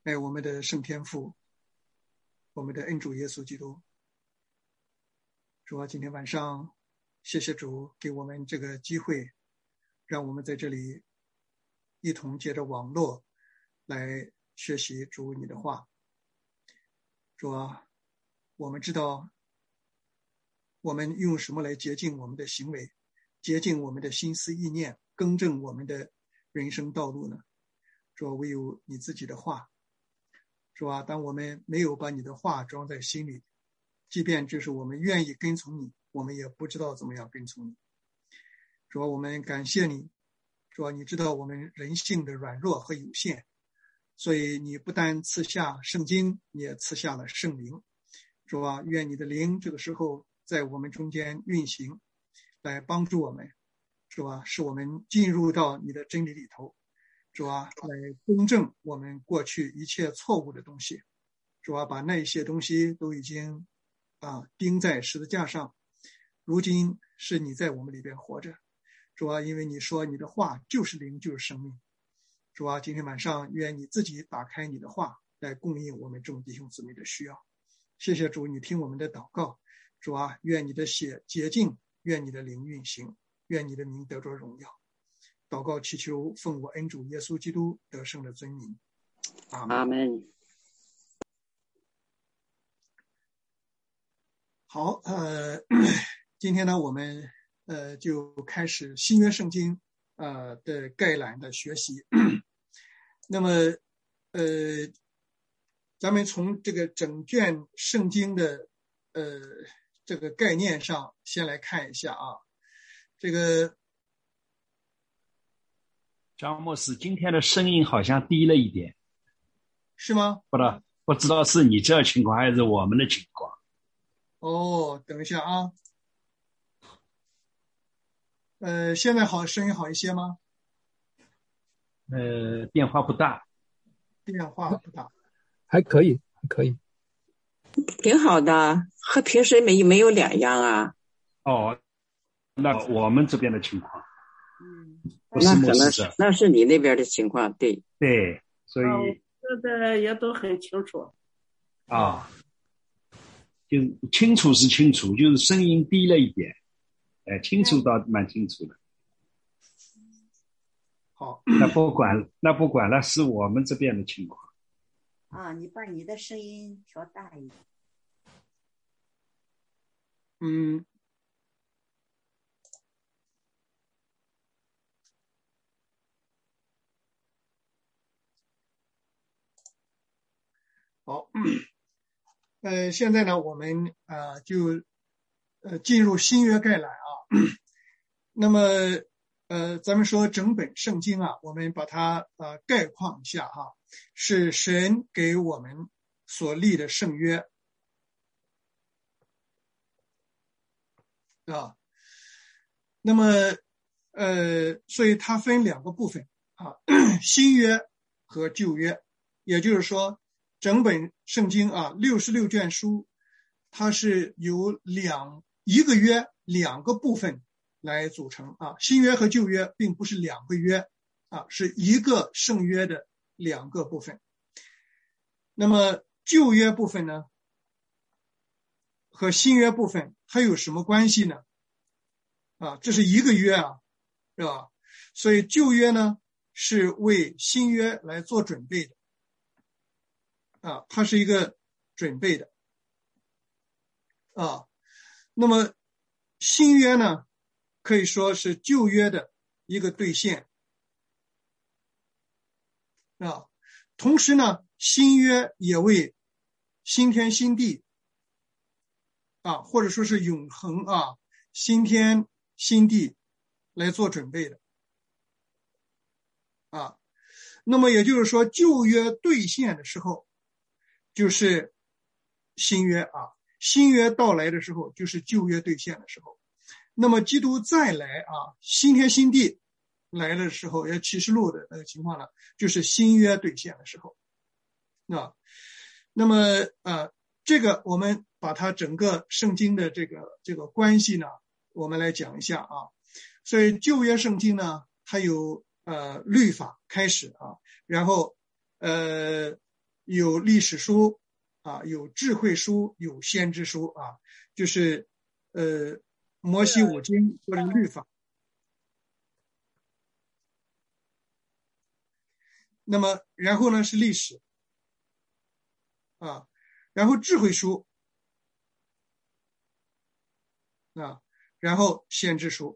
爱我们的圣天父，我们的恩主耶稣基督。主啊，今天晚上谢谢主给我们这个机会，让我们在这里一同借着网络来学习主你的话。主啊，我们知道我们用什么来洁净我们的行为，洁净我们的心思意念，更正我们的人生道路呢？主啊，唯有你自己的话。主啊，当我们没有把你的话装在心里，即便就是我们愿意跟从你，我们也不知道怎么样跟从你。主啊，我们感谢你。主啊，你知道我们人性的软弱和有限，所以你不但赐下圣经，你也赐下了圣灵。主啊，愿你的灵这个时候在我们中间运行，来帮助我们。主啊，使我们进入到你的真理里头。主啊，来公正我们过去一切错误的东西。主啊，把那些东西都已经钉在十字架上，如今是你在我们里边活着。主啊，因为你说你的话就是灵，就是生命。主啊，今天晚上愿你自己打开你的话，来供应我们众弟兄姊妹的需要。谢谢主，你听我们的祷告。主啊，愿你的血洁净，愿你的灵运行，愿你的名得着荣耀。祷告祈求奉我恩主耶稣基督得胜的尊名，阿们。 阿们。 好，今天呢，我们就开始新约圣经的概览的学习。那么咱们从这个整卷圣经的这个概念上先来看一下啊。这个张牧师，今天的声音好像低了一点， 是吗？ 不知道是你这情况还是我们的情况。 哦，等一下啊。现在声音好一些吗？ 变化不大。 变化不大， 还可以，可以， 挺好的，和平时没有两样啊。 哦，那我们这边的情况， 那可能是那是你那边的情况，对， 所以说的也都很清楚啊，就是清楚是清楚，就是声音低了一点，清楚倒蛮清楚的。 好， 那不管了，是我们这边的情况。 啊，你把你的声音调大一点。 好，现在呢，我们就进入新约概览啊。那么咱们说整本圣经啊，我们把它概况一下哈，是神给我们所立的圣约啊。那么所以它分两个部分啊，新约和旧约。也就是说，整本圣经啊，66卷书，它是由一个约两个部分来组成啊。新约和旧约并不是两个约啊，是一个圣约的两个部分。那么旧约部分呢，和新约部分它有什么关系呢？啊，这是一个约啊，是吧？所以旧约呢是为新约来做准备的啊，它是一个准备的啊。那么新约呢，可以说是旧约的一个兑现啊。同时呢，新约也为新天新地啊，或者说是永恒啊，新天新地来做准备的啊。那么也就是说，旧约兑现的时候就是新约啊，新约到来的时候就是旧约兑现的时候。那么基督再来啊，新天新地来的时候，也启示录的那个情况呢，就是新约兑现的时候啊。那么这个我们把它整个圣经的这个关系呢，我们来讲一下啊。所以旧约圣经呢，它有律法开始啊，然后有历史书啊，有智慧书，有先知书啊，就是摩西五经或者律法。那么然后呢是历史啊，然后智慧书啊，然后先知书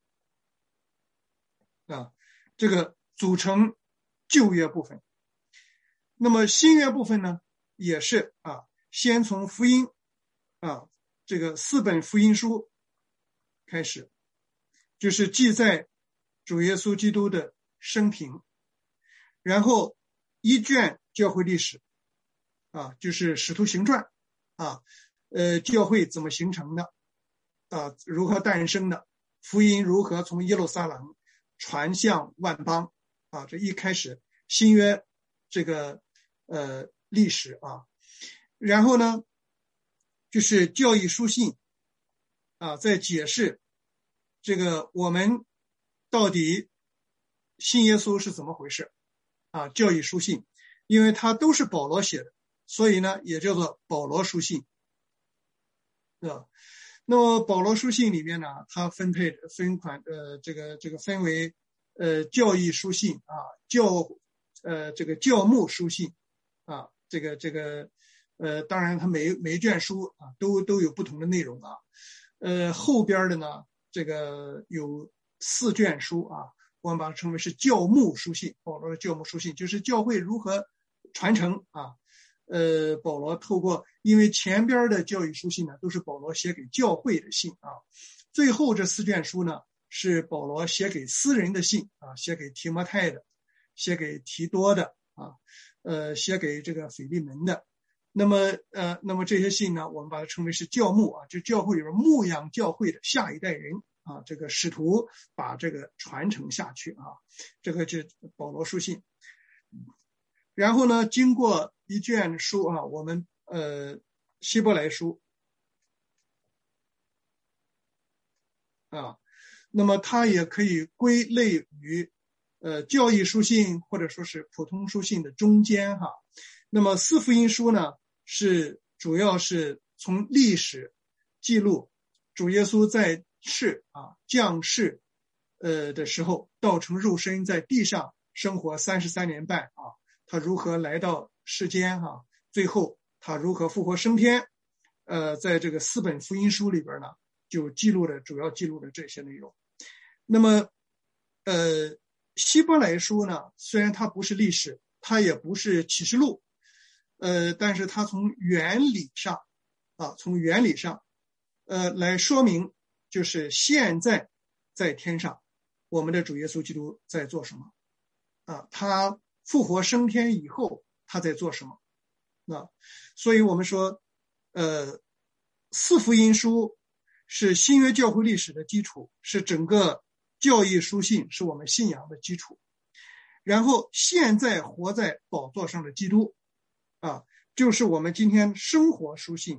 啊，这个组成旧约部分。那么新约部分呢，也是啊，先从福音啊，这个4本福音书开始，就是记载主耶稣基督的生平，然后1卷教会历史啊，就是使徒行传啊，教会怎么形成的啊，如何诞生的，福音如何从耶路撒冷传向万邦啊，这一开始新约这个历史啊。然后呢就是教义书信啊，在解释这个我们到底信耶稣是怎么回事啊，教义书信，因为它都是保罗写的，所以呢也叫做保罗书信啊。那么保罗书信里面呢，它分为教义书信啊，这个教牧书信啊，当然它每一卷书啊都有不同的内容啊。后边的呢，这个有4卷书啊，我们把它称为是教牧书信，保罗的教牧书信就是教会如何传承啊。保罗透过，因为前边的教育书信呢都是保罗写给教会的信啊，最后这4卷书呢是保罗写给私人的信啊，写给提摩太的，写给提多的啊，写给这个腓利门的。那么这些信呢，我们把它称为是教牧啊，就教会里边牧养教会的下一代人啊，这个使徒把这个传承下去啊，这个就保罗书信。然后呢，经过1卷书啊，我们希伯来书啊，那么它也可以归类于教义书信或者说是普通书信的中间哈。那么4福音书呢，是主要是从历史记录主耶稣在世啊降世的时候，道成肉身在地上生活33年半啊，他如何来到世间哈，最后他如何复活升天，在这个4本福音书里边呢，就主要记录了这些内容。那么希伯来书呢，虽然它不是历史，它也不是启示录，但是它从原理上来说明，就是现在在天上我们的主耶稣基督在做什么啊，他复活升天以后他在做什么啊。所以我们说4福音书是新约教会历史的基础，是整个教义书信，是我们信仰的基础。然后现在活在宝座上的基督啊，就是我们今天生活书信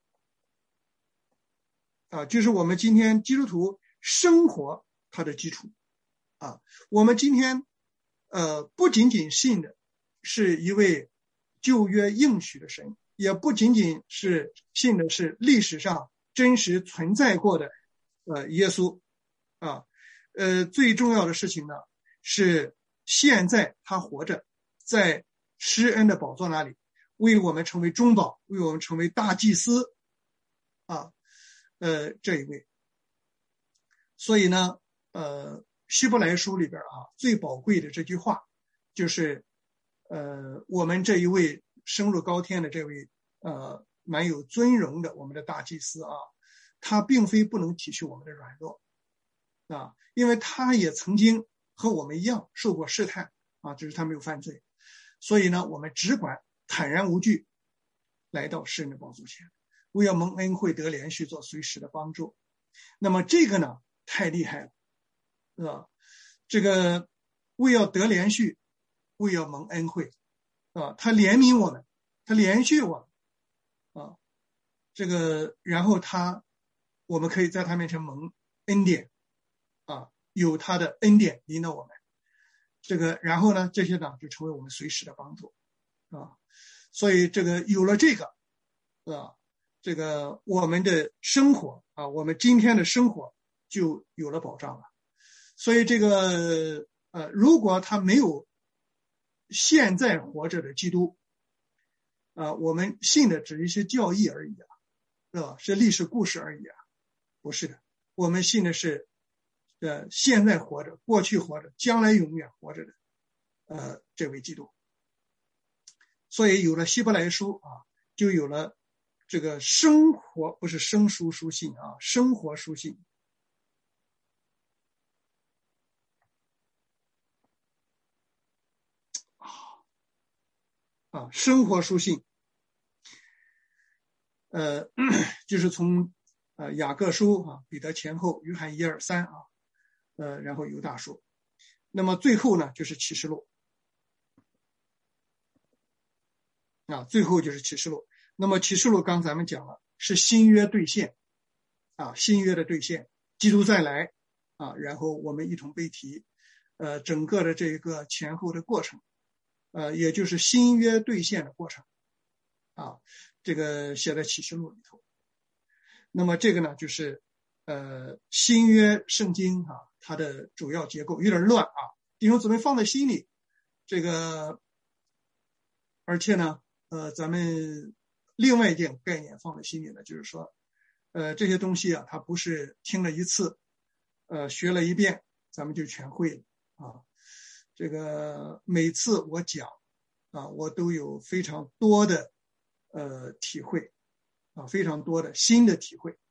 啊，就是我们今天基督徒生活它的基础啊。我们今天不仅仅信的是一位旧约应许的神，也不仅仅是信的是历史上真实存在过的耶稣啊。最重要的事情呢，是现在他活着，在施恩的宝座那里，为我们成为中保，为我们成为大祭司啊，这一位。所以呢希伯来书里边啊，最宝贵的这句话就是我们这一位升入高天的这位蛮有尊荣的我们的大祭司啊，他并非不能体恤我们的软弱啊，因为他也曾经和我们一样受过试探啊，只是他没有犯罪。所以呢，我们只管坦然无惧来到施恩的宝座前，为要蒙恩惠得连续做随时的帮助。那么这个呢太厉害了这个为要得连续，为要蒙恩惠他怜悯我们，他连续我们这个然后我们可以在他面前蒙恩典有他的恩典引导我们，这个然后呢这些呢就成为我们随时的帮助啊。所以这个有了这个这个我们的生活啊，我们今天的生活就有了保障了。所以这个如果他没有现在活着的基督我们信的只是一些教义而已是吧？是历史故事而已不是的，我们信的是现在活着、过去活着、将来永远活着的这位基督。所以有了希伯来书就有了这个生活，不是生书书信生活书信生活书信就是从雅各书彼得前后、约翰1、2、3然后犹大书，那么最后呢就是启示录最后就是启示录。那么启示录刚才咱们讲了是新约兑现新约的兑现，基督再来然后我们一同被提整个的这一个前后的过程也就是新约兑现的过程这个写在启示录里头。那么这个呢就是新约圣经它的主要结构有点乱弟兄姊妹放在心里这个，而且呢咱们另外一件概念放在心里呢，就是说这些东西它不是听了一次学了一遍咱们就全会了这个每次我讲我都有非常多的体会非常多的新的体会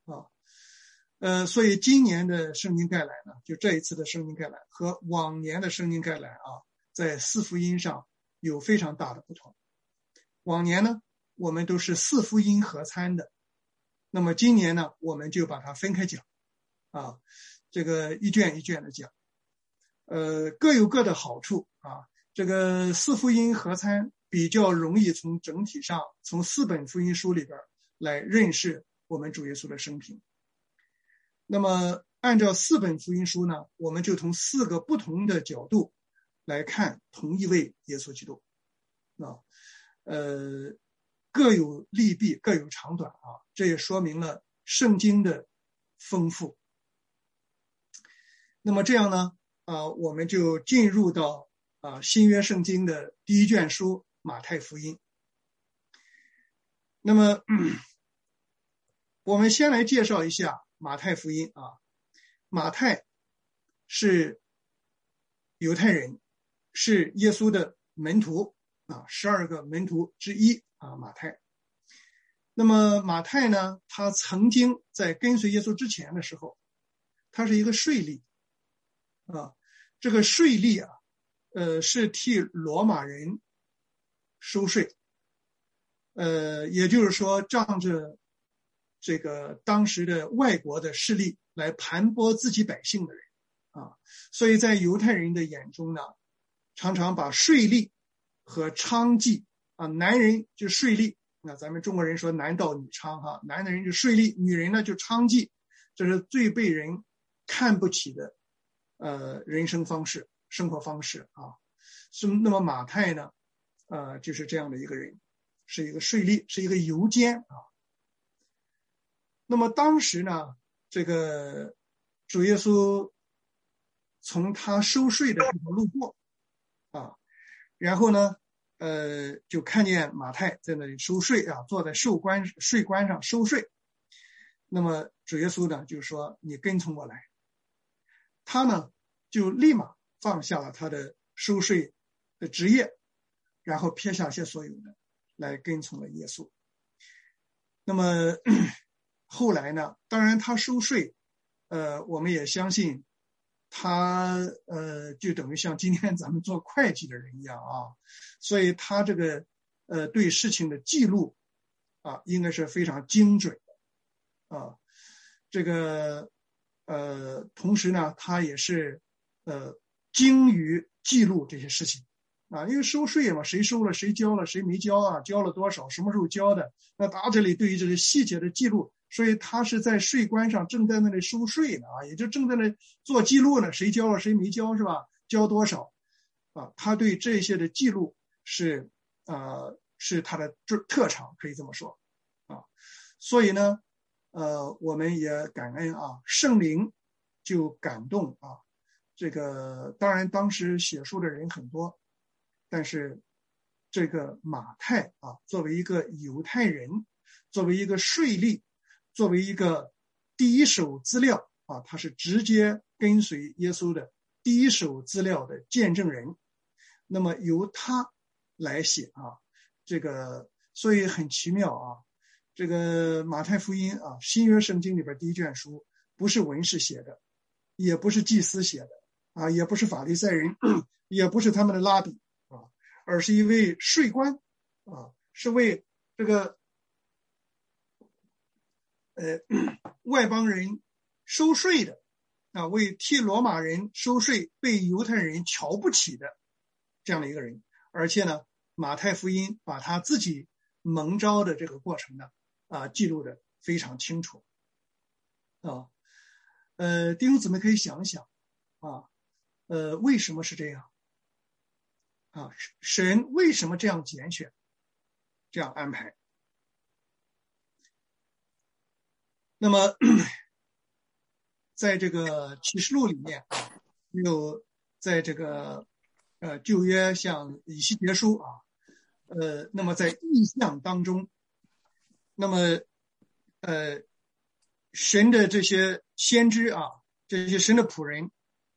所以今年的圣经概览呢，就这一次的圣经概览和往年的圣经概览在四福音上有非常大的不同。往年呢我们都是四福音合参的，那么今年呢我们就把它分开讲这个一卷一卷的讲各有各的好处这个四福音合参比较容易从整体上从4本福音书里边来认识我们主耶稣的生平。那么按照4本福音书呢，我们就从4个不同的角度来看同一位耶稣基督各有利弊，各有长短这也说明了圣经的丰富。那么这样呢我们就进入到新约圣经的第一卷书马太福音。那么我们先来介绍一下马太福音马太是犹太人，是耶稣的门徒12个门徒之一马太。那么马太呢，他曾经在跟随耶稣之前的时候，他是一个税吏这个税吏是替罗马人收税也就是说仗着这个当时的外国的势力来盘剥自己百姓的人所以在犹太人的眼中呢，常常把税吏和娼妓男人就税吏，那咱们中国人说男盗女娼男的人就税吏，女人呢就娼妓，这是最被人看不起的人生方式、生活方式那么马太呢就是这样的一个人，是一个税吏，是一个游监那么当时呢，这个主耶稣从他收税的地方路过然后呢就看见马太在那里收税坐在税关上收税。那么主耶稣呢就说你跟从我来，他呢就立马放下了他的收税的职业，然后撇下些所有的来跟从了耶稣。那么后来呢，当然他收税我们也相信他就等于像今天咱们做会计的人一样所以他这个对事情的记录应该是非常精准的这个同时呢他也是精于记录这些事情因为收税嘛，谁收了谁交了谁没交交了多少什么时候交的，那他这里对于这些细节的记录，所以他是在税关上正在那里收税呢也就正在那做记录呢，谁交了谁没交是吧，交多少他对这些的记录是是他的特长，可以这么说啊。所以呢，我们也感恩啊，圣灵就感动啊。这个当然当时写书的人很多，但是这个马太啊，作为一个犹太人，作为一个税吏，作为一个第一手资料啊，他是直接跟随耶稣的第一手资料的见证人，那么由他来写啊，这个所以很奇妙啊。这个马太福音啊，新约圣经里边第一卷书，不是文士写的，也不是祭司写的啊，也不是法利赛人，也不是他们的拉比啊，而是一位税官啊，是为这个外邦人收税的啊，为替罗马人收税，被犹太人瞧不起的这样的一个人。而且呢，马太福音把他自己蒙召的这个过程呢记录的非常清楚啊。弟兄姊妹可以想想啊，为什么是这样啊？神为什么这样拣选，这样安排？那么在这个启示录里面有在这个旧约像以西结书啊，那么在异象当中，那么神的这些先知啊，这些神的仆人，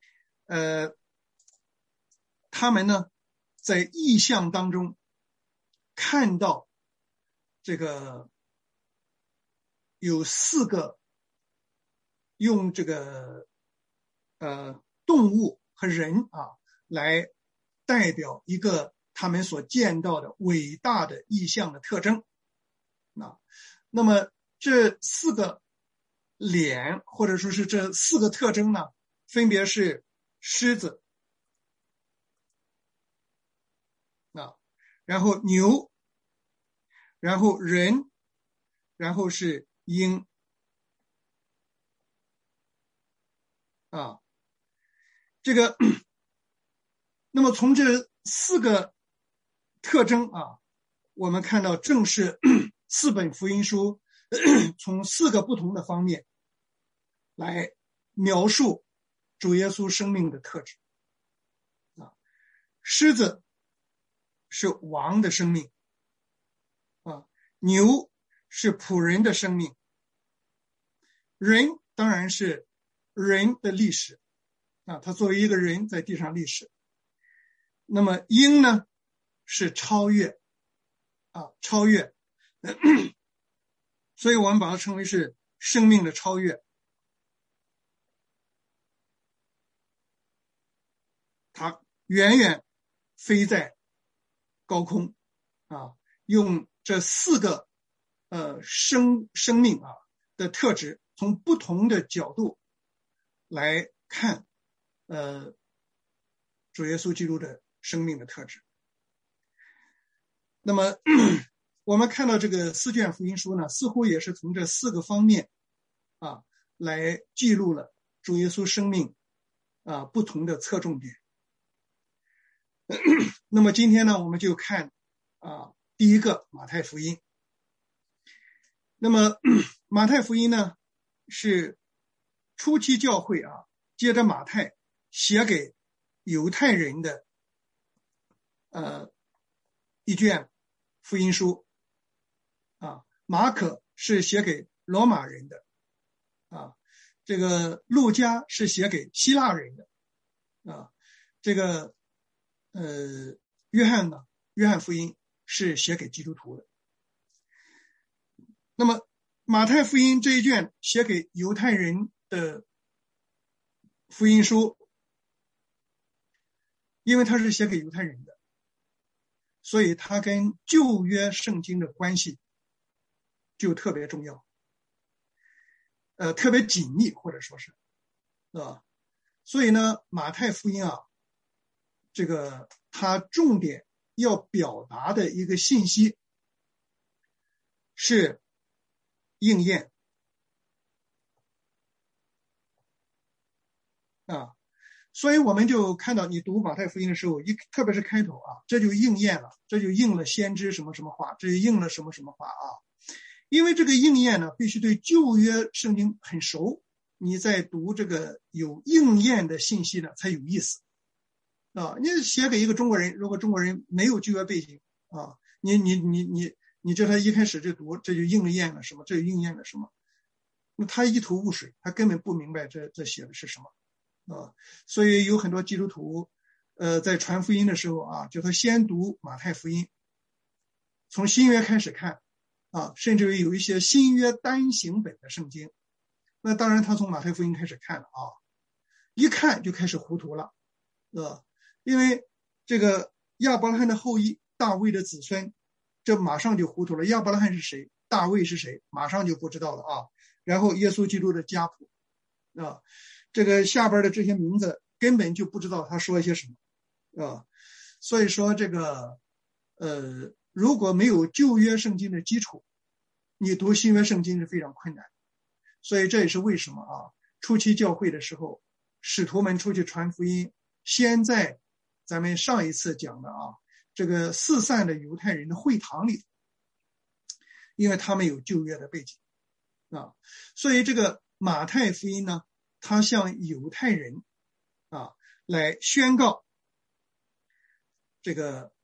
他们呢在异象当中看到这个有4个用这个动物和人啊来代表一个他们所见到的伟大的异象的特征啊。那么这4个脸或者说是这4个特征呢，分别是狮子啊，然后牛，然后人，然后是鹰啊。这个那么从这4个特征啊，我们看到正是4本福音书从4个不同的方面来描述主耶稣生命的特质啊。狮子是王的生命啊，牛是仆人的生命，人当然是人的历史啊，他作为一个人在地上历史。那么鹰呢是超越啊，超越所以我们把它称为是生命的超越。它远远飞在高空啊，用这4个生命啊的特质，从不同的角度来看主耶稣基督的生命的特质。那么我们看到这个4卷福音书呢，似乎也是从这4个方面啊来记录了主耶稣生命不同的侧重点。那么今天呢，我们就看第一个马太福音。那么马太福音呢是初期教会接着马太写给犹太人的一卷福音书马可是写给罗马人的这个路加是写给希腊人的这个约翰福音是写给基督徒的。那么马太福音这一卷写给犹太人的福音书，因为它是写给犹太人的，所以它跟旧约圣经的关系就特别重要，特别紧密，或者说是所以呢，马太福音这个它重点要表达的一个信息是应验所以我们就看到，你读马太福音的时候，特别是开头啊，这就应验了，这就应了先知什么什么话，这就应了什么什么话啊。因为这个应验呢，必须对旧约圣经很熟，你在读这个有应验的信息呢才有意思啊。你写给一个中国人，如果中国人没有旧约背景啊，你叫他一开始就读，这就应验了什么，这就应验了什么，那他一头雾水，他根本不明白这写的是什么啊。所以有很多基督徒在传福音的时候啊，就他先读马太福音，从新约开始看啊，甚至于有一些新约单行本的圣经，那当然他从马太福音开始看了啊，一看就开始糊涂了因为这个亚伯拉罕的后裔，大卫的子孙，这马上就糊涂了。亚伯拉罕是谁？大卫是谁？马上就不知道了啊。然后耶稣基督的家谱啊，这个下边的这些名字根本就不知道他说一些什么啊。所以说这个如果没有旧约圣经的基础，你读新约圣经是非常困难。所以这也是为什么啊，初期教会的时候，使徒们出去传福音，先在咱们上一次讲的啊，这个四散的犹太人的会堂里，因为他们有旧约的背景啊，所以这个马太福音呢，他向犹太人啊来宣告这个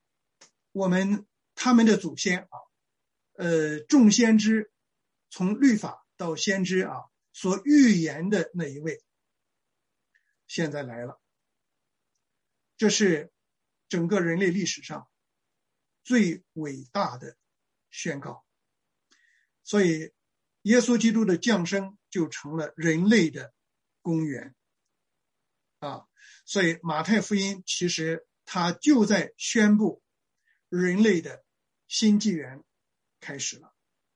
他们的祖先啊，众先知从律法到先知啊所预言的那一位现在来了，这是整个人类历史上最伟大的宣告。所以耶稣基督的降生就成了人类的公园啊，所以马太福音其实它就在宣布人类的新纪元开始了。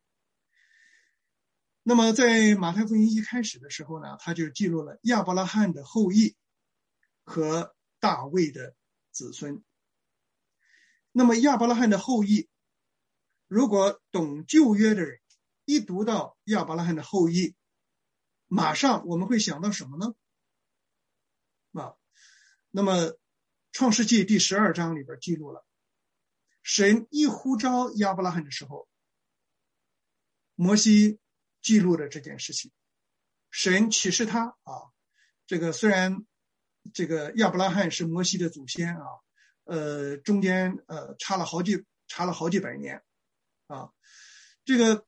那么在马太福音一开始的时候呢，他就记录了亚伯拉罕的后裔和大卫的子孙。那么亚伯拉罕的后裔，如果懂旧约的人一读到亚伯拉罕的后裔，马上我们会想到什么呢？那么创世纪第12章里边记录了，神一呼召亚伯拉罕的时候，摩西记录了这件事情。神启示他啊，这个虽然这个亚伯拉罕是摩西的祖先啊，中间差了好几百年啊。这个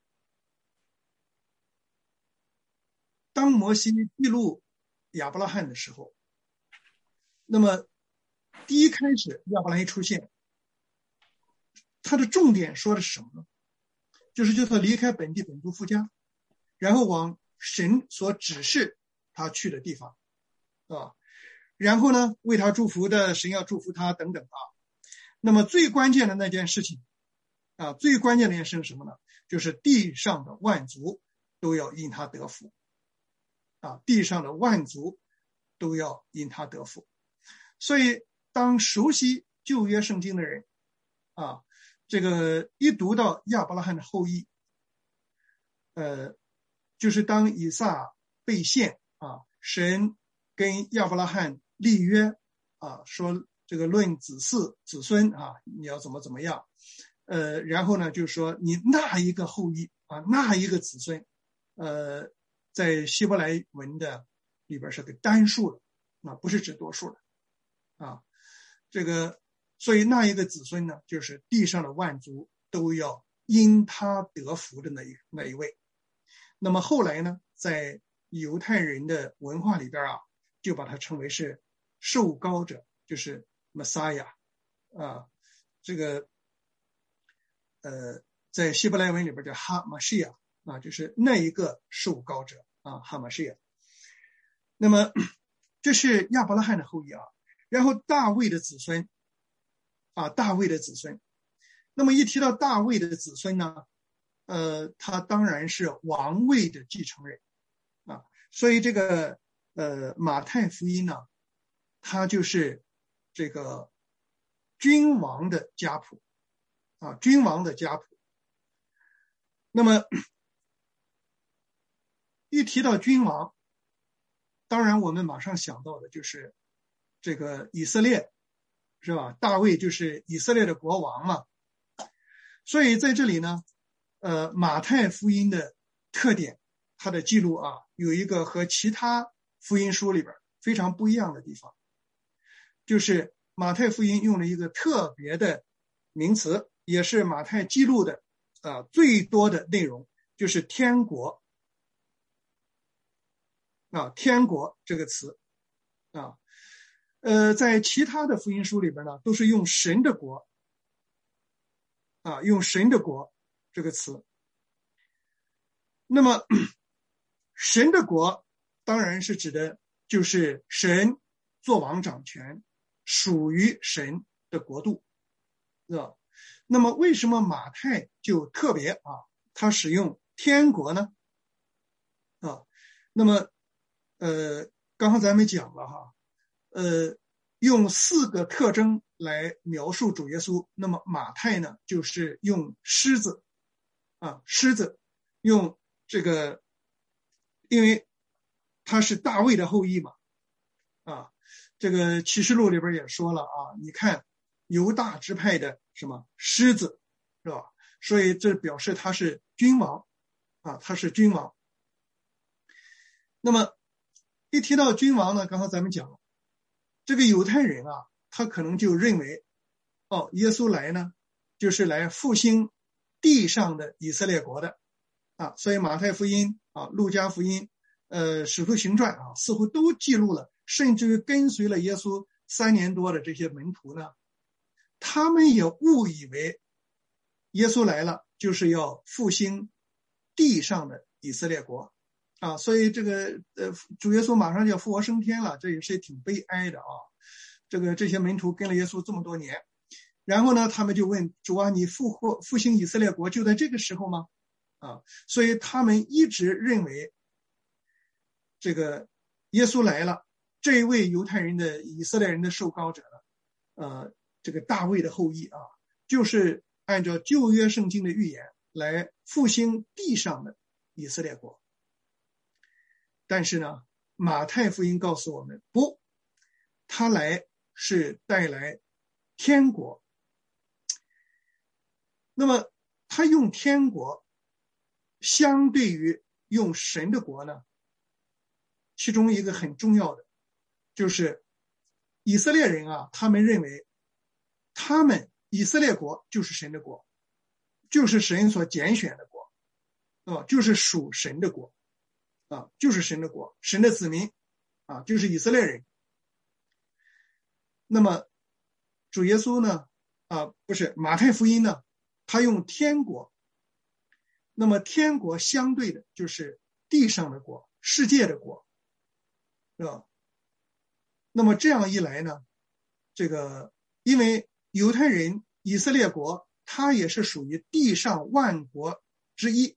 当摩西记录亚伯拉罕的时候，那么第一开始亚伯拉罕出现，他的重点说的是什么呢？就是他离开本地本族父家，然后往神所指示他去的地方啊，然后呢为他祝福的神要祝福他等等啊。那么最关键的那件事情啊，最关键的一件事是什么呢？就是地上的万族都要因他得福啊，地上的万族都要因他得福。所以当熟悉旧约圣经的人啊，这个一读到亚伯拉罕的后裔，就是当以撒被献啊，神跟亚伯拉罕立约啊，说这个论子孙啊，你要怎么样，然后呢就是说你那一个后裔啊，那一个子孙，在希伯来文的里边是个单数的啊，不是指多数的啊，这个所以那一个子孙呢，就是地上的万族都要因他得福的那一位。那么后来呢，在犹太人的文化里边啊，就把它称为是受膏者，就是 Messiah 啊，这个在希伯来文里边叫哈马西亚啊，就是那一个受膏者啊，哈马西亚。那么这是亚伯拉罕的后裔啊，然后大卫的子孙啊，大卫的子孙。那么一提到大卫的子孙呢，他当然是王位的继承人啊，所以这个马太福音呢，它就是这个君王的家谱啊，君王的家谱。那么一提到君王， 当然我们马上想到的就是这个以色列，是吧？大卫就是以色列的国王嘛。所以在这里呢，马太福音的特点，它的记录啊，有一个和其他福音书里边非常不一样的地方，就是马太福音用了一个特别的名词，也是马太记录的最多的内容，就是天国天国这个词啊。在其他的福音书里边呢，都是用神的国用神的国这个词。那么神的国当然是指的就是神作王掌权，属于神的国度，是吧？那么为什么马太就特别他使用天国呢？那么刚刚咱们讲了用4个特征来描述主耶稣。那么马太呢，就是用狮子用这个，因为他是大卫的后裔嘛这个启示录里边也说了你看犹大支派的什么狮子，是吧？所以这表示他是君王他是君王。那么一提到君王呢，刚刚咱们讲了，这个犹太人他可能就认为耶稣来呢就是来复兴地上的以色列国的所以马太福音路加福音使徒行传似乎都记录了，甚至于跟随了耶稣3年多的这些门徒呢，他们也误以为耶稣来了就是要复兴地上的以色列国所以这个主耶稣马上就要复活升天了，这也是挺悲哀的这些门徒跟了耶稣这么多年，然后呢他们就问主你复兴以色列国就在这个时候吗？所以他们一直认为这个耶稣来了，这一位犹太人的以色列人的受膏者这个大卫的后裔就是按照旧约圣经的预言来复兴地上的以色列国。但是呢，马太福音告诉我们，不，他来是带来天国。那么他用天国相对于用神的国呢，其中一个很重要的就是以色列人他们认为他们以色列国就是神的国，就是神所拣选的国就是属神的国就是神的国，神的子民就是以色列人。那么主耶稣呢不是马太福音呢，他用天国，那么天国相对的就是地上的国，世界的国，是吧？那么这样一来呢，这个因为犹太人以色列国它也是属于地上万国之一，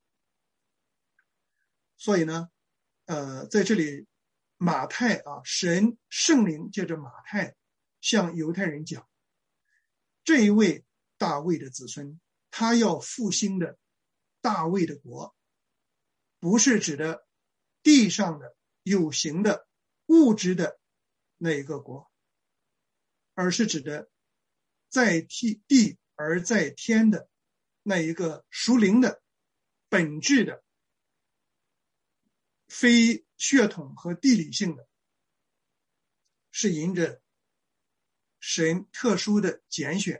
所以呢在这里马太神圣灵借着马太向犹太人讲，这一位大卫的子孙，他要复兴的大卫的国，不是指的地上的有形的物质的那一个国，而是指的在地而在天的那一个属灵的本质的非血统和地理性的，是因着神特殊的拣选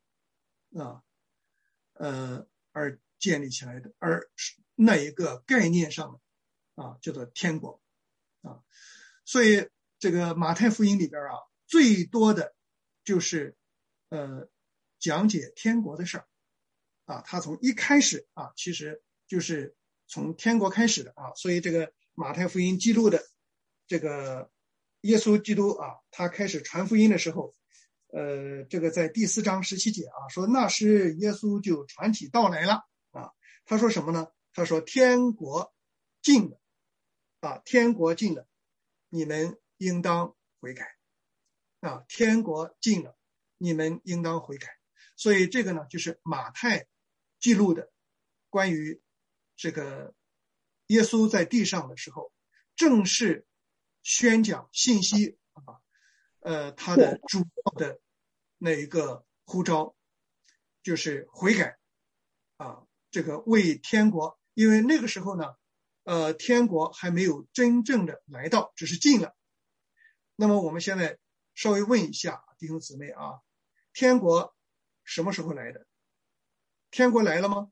而建立起来的，而那一个概念上的叫做天国所以这个马太福音里边最多的就是讲解天国的事儿他从一开始其实就是从天国开始的所以这个马太福音记录的这个耶稣基督他开始传福音的时候，这个在第4章17节说那时耶稣就传起道来了他说什么呢？他说天国近了天国近了，你们应当悔改天国近了，你们应当悔改。所以这个呢就是马太记录的关于这个耶稣在地上的时候，正是宣讲信息他的主要的那一个呼召就是悔改这个为天国，因为那个时候呢天国还没有真正的来到，只是近了。那么我们现在稍微问一下弟兄姊妹天国什么时候来的？天国来了吗？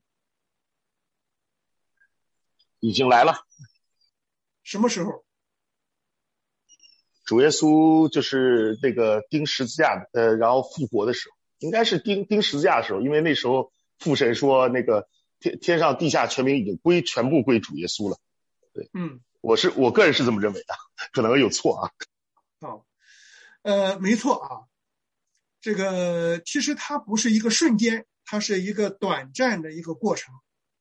已经来了。 什么时候？ 主耶稣就是那个钉十字架然后复活的时候，应该是钉十字架的时候，因为那时候父神说那个天上地下全民已经全部归主耶稣了。对，我个人是这么认为的，可能有错好，没错这个其实它不是一个瞬间，它是一个短暂的一个过程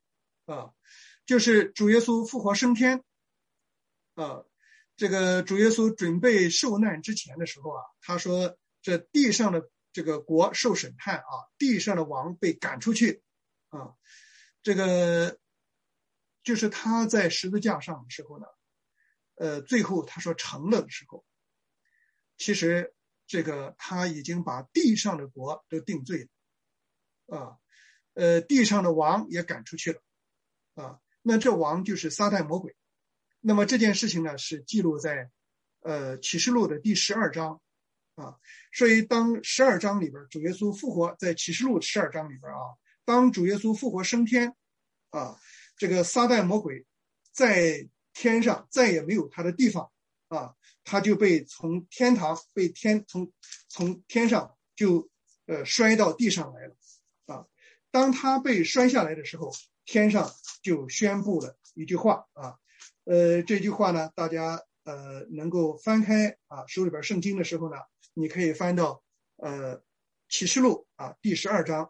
就是主耶稣复活升天这个主耶稣准备受难之前的时候他说这地上的这个国受审判地上的王被赶出去这个就是他在十字架上的时候呢最后他说成了的时候，其实这个他已经把地上的国都定罪了地上的王也赶出去了那这王就是撒旦魔鬼。那么这件事情呢是记录在启示录的第12章所以当12章里边主耶稣复活，在启示录12章里边当主耶稣复活升天这个撒旦魔鬼在天上再也没有他的地方他就被从天堂从天上就摔到地上来了当他被摔下来的时候，天上就宣布了一句话这句话呢大家能够翻开手里边圣经的时候呢，你可以翻到启示录第12章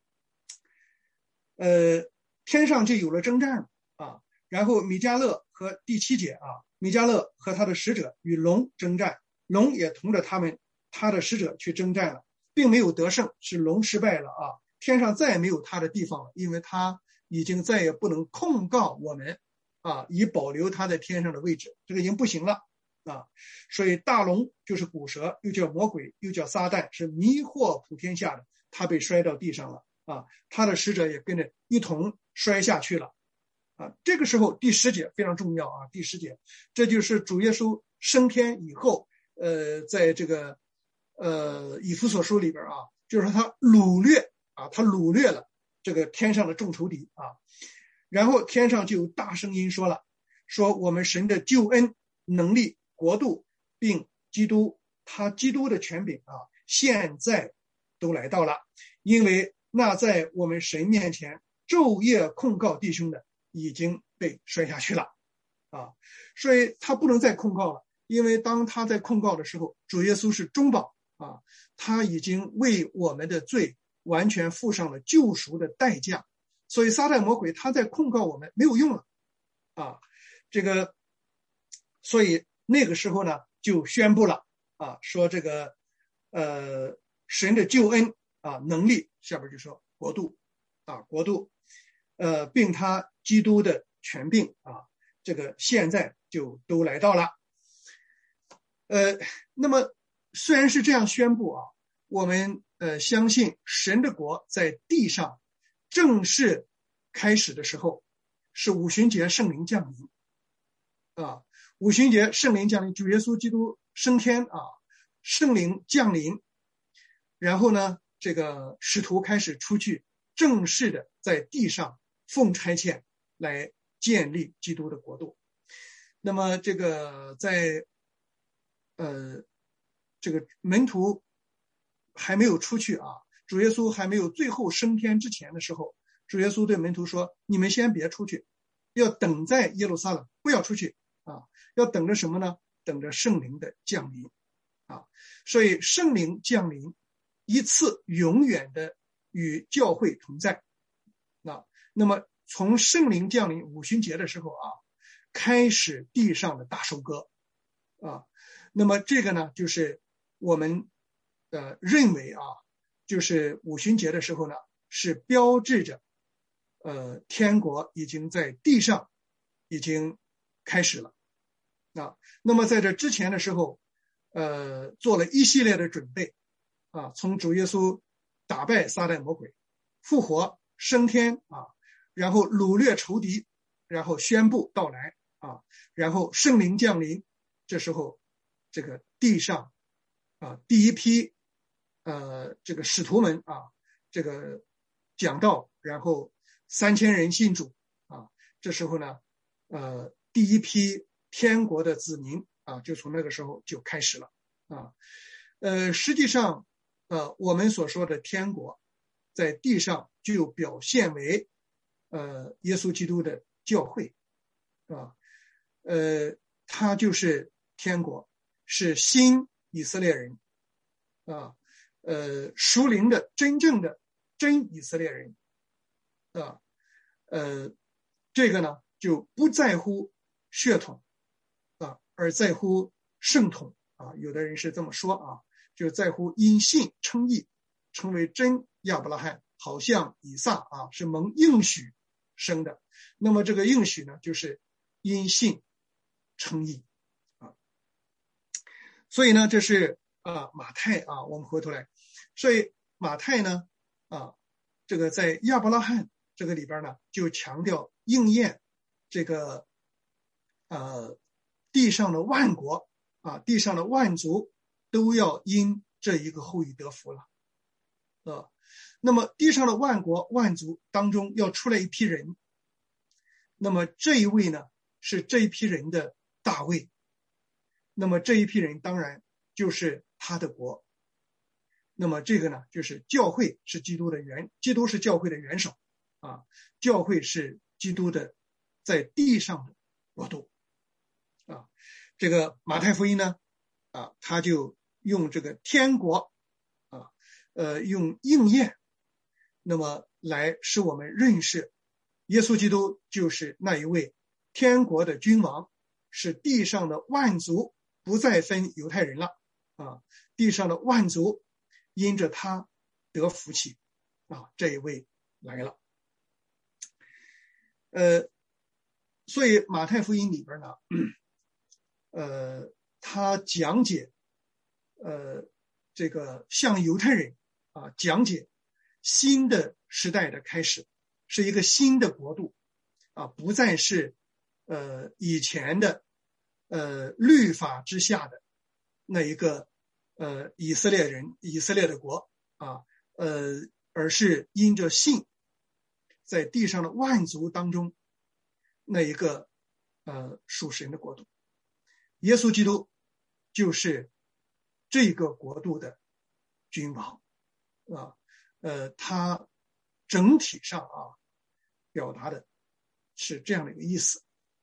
天上就有了征战然后米迦勒和第7节米迦勒和他的使者与龙征战，龙也同着他的使者去征战了，并没有得胜，是龙失败了天上再也没有他的地方了，因为他已经再也不能控告我们以保留他在天上的位置，这个已经不行了所以大龙就是古蛇，又叫魔鬼，又叫撒旦，是迷惑普天下的，他被摔到地上了他的使者也跟着一同摔下去了这个时候第10节非常重要第10节，这就是主耶稣升天以后在这个以弗所书里边就是他掳掠了这个天上的众仇敌然后天上就有大声音说了，说我们神的救恩能力国度并基督的权柄现在都来到了，因为那在我们神面前昼夜控告弟兄的已经被摔下去了所以他不能再控告了，因为当他在控告的时候，主耶稣是中保他已经为我们的罪完全付上了救赎的代价，所以撒旦魔鬼他在控告我们没有用了这个所以那个时候呢就宣布了说这个神的救恩能力，下边就说国度并他基督的权柄这个现在就都来到了那么虽然是这样宣布我们相信神的国在地上正式开始的时候是五旬节圣灵降临五旬节圣灵降临，主耶稣基督升天圣灵降临，然后呢这个使徒开始出去正式的在地上奉差遣来建立基督的国度。那么这个在这个门徒还没有出去主耶稣还没有最后升天之前的时候，主耶稣对门徒说，你们先别出去，要等在耶路撒冷，不要出去要等着什么呢？等着圣灵的降临所以圣灵降临一次永远的与教会同在那么从圣灵降临五旬节的时候开始地上的大收割那么这个呢就是我们认为就是五旬节的时候呢是标志着天国已经在地上已经开始了那么在这之前的时候，做了一系列的准备从主耶稣打败撒旦魔鬼，复活升天然后掳掠仇敌，然后宣布到来然后圣灵降临，这时候这个地上第一批这个使徒们这个讲道，然后3000人信主这时候呢第一批天国的子民就从那个时候就开始了实际上我们所说的天国在地上就表现为耶稣基督的教会他就是天国，是新以色列人属灵的真正的真以色列人这个呢就不在乎血统而在乎圣统有的人是这么说就在乎因信称义，成为真亚伯拉罕，好像以撒是蒙应许生的。那么这个应许呢就是因信称义所以呢这是马太我们回头来，所以马太呢这个在亚伯拉罕这个里边呢就强调应验这个地上的万国地上的万族都要因这一个后裔得福了那么地上的万国万族当中要出来一批人，那么这一位呢是这一批人的大卫，那么这一批人当然就是他的国，那么这个呢就是教会是基督是教会的元首教会是基督的在地上的国度这个马太福音呢他就用这个天国用应验，那么来使我们认识耶稣基督就是那一位天国的君王，是地上的万族不再分犹太人了地上的万族因着他得福气这一位来了所以马太福音里边呢他讲解这个向犹太人讲解新的时代的开始，是一个新的国度不再是以前的律法之下的那一个以色列的国而是因着信在地上的万族当中那一个属神的国度。耶稣基督就是这个国度的君王他整体上表达的是这样的一个意思。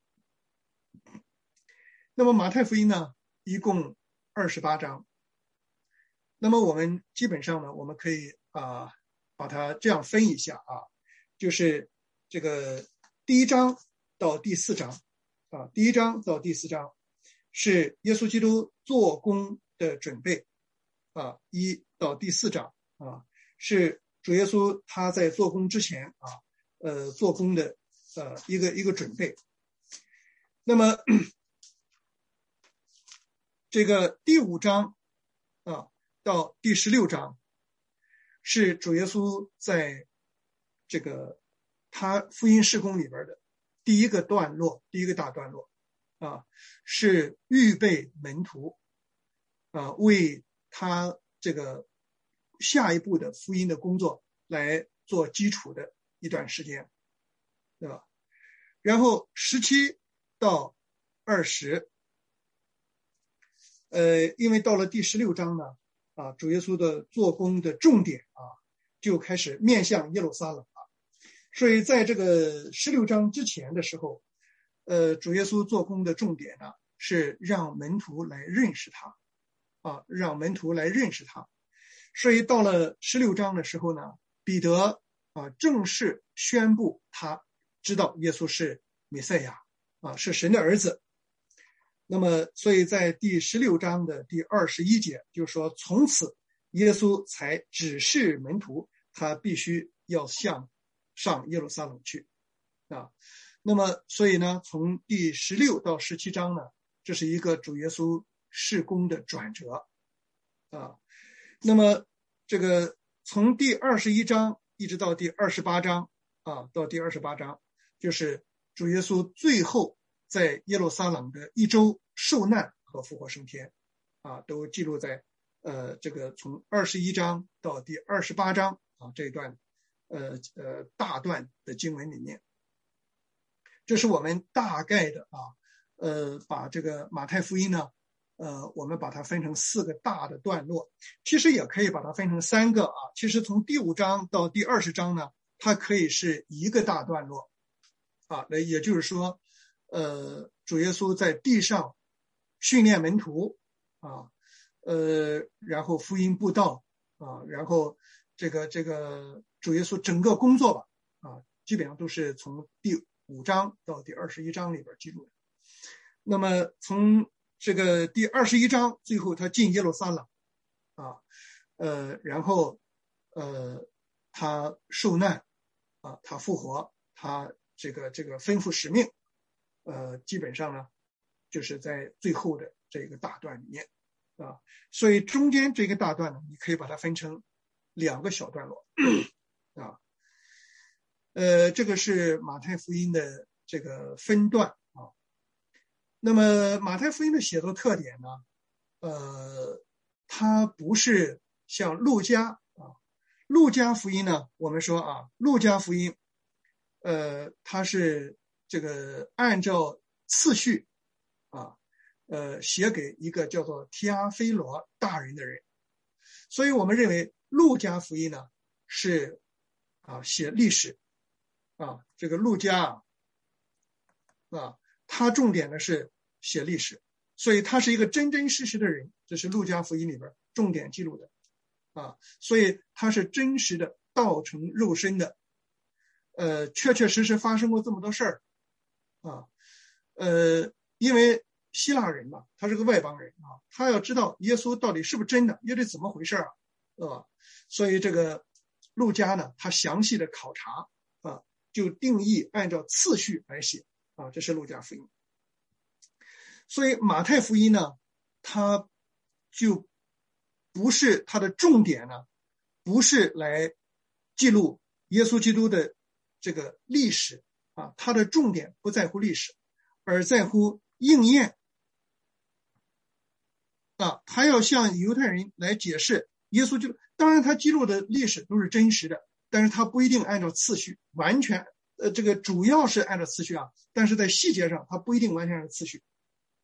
那么马太福音呢一共28章，那么我们基本上呢我们可以把它这样分一下就是这个第1章到第4章第1章到第4章是耶稣基督做工的准备1到第4章是主耶稣他在做工之前做工的一个准备。那么这个第5章到第16章是主耶稣在这个他福音事工里边的第一个大段落是预备门徒为他这个下一步的福音的工作来做基础的一段时间，对吧？然后17到20因为到了第16章呢主耶稣的做工的重点就开始面向耶路撒冷所以在这个16章之前的时候主耶稣做工的重点呢是让门徒来认识他所以到了16章的时候呢，彼得正式宣布他知道耶稣是弥赛亚是神的儿子。那么所以在第16章的第21节就是说，从此耶稣才指示门徒他必须要上耶路撒冷去那么所以呢从第16到17章呢这是一个主耶稣事工的转折啊。那么这个从第21章一直到第28章啊，到第28章就是主耶稣最后在耶路撒冷的1周受难和复活升天啊，都记录在这个从21章到第28章啊这一段大段的经文里面。这是我们大概的把这个马太福音呢我们把它分成4个大的段落，其实也可以把它分成3个啊。其实从第5章到第20章呢，它可以是一个大段落啊。那也就是说主耶稣在地上训练门徒啊，然后福音布道啊，然后这个主耶稣整个工作吧啊，基本上都是从第5章到第21章里边记录的。那么从这个第21章最后他进耶路撒冷啊，然后他受难啊，他复活，他这个吩咐使命，基本上呢就是在最后的这个大段里面啊。所以中间这个大段呢，你可以把它分成2个小段落啊。这个是马太福音的这个分段啊。那么马太福音的写作特点呢，它不是像路加啊，路加福音呢，我们说啊，路加福音，它是这个按照次序啊，写给一个叫做提阿非罗大人的人，所以我们认为路加福音呢是写历史啊，这个路加啊，他重点的是写历史，所以他是一个真真实实的人，这是路加福音里边重点记录的啊，所以他是真实的道成肉身的，确确实实发生过这么多事儿啊，因为希腊人嘛，他是个外邦人啊，他要知道耶稣到底是不是真的，耶稣怎么回事啊，所以这个路加呢，他详细的考察啊，就定义按照次序来写啊，这是路加福音。所以马太福音呢，它就不是它的重点呢，不是来记录耶稣基督的这个历史啊，它的重点不在乎历史，而在乎应验啊，他要向犹太人来解释耶稣基督。当然他记录的历史都是真实的，但是他不一定按照次序完全这个主要是按照次序啊，但是在细节上他不一定完全按照次序。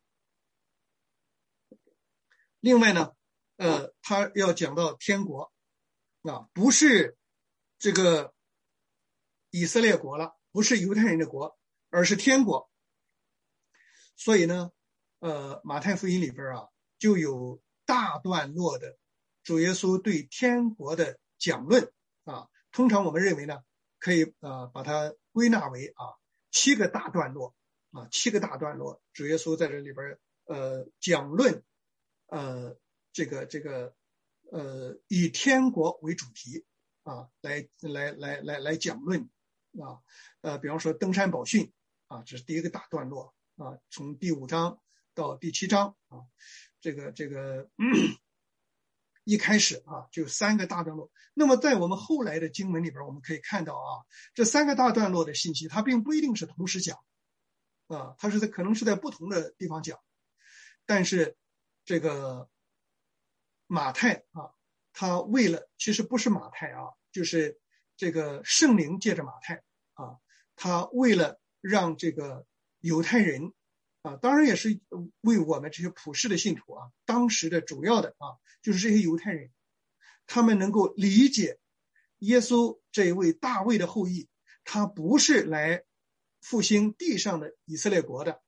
另外呢他要讲到天国啊，不是这个以色列国了，不是犹太人的国，而是天国。所以呢马太福音里边啊就有大段落的主耶稣对天国的讲论啊，通常我们认为呢可以把它归纳为7个大段落啊，7个大段落主耶稣在这里边讲论这个以天国为主题啊，来讲论啊，比方说登山宝训啊，这是第一个大段落啊，从第5章到第7章啊，这个一开始啊就3个大段落。那么在我们后来的经文里边，我们可以看到这3个大段落的信息，它并不一定是同时讲啊，它是可能是在不同的地方讲，但是这个马太他为了，其实不是马太就是这个圣灵借着马太他为了让这个犹太人当然也是为我们这些普世的信徒当时的主要的就是这些犹太人，他们能够理解耶稣这一位大卫的后裔，他不是来复兴地上的以色列国的，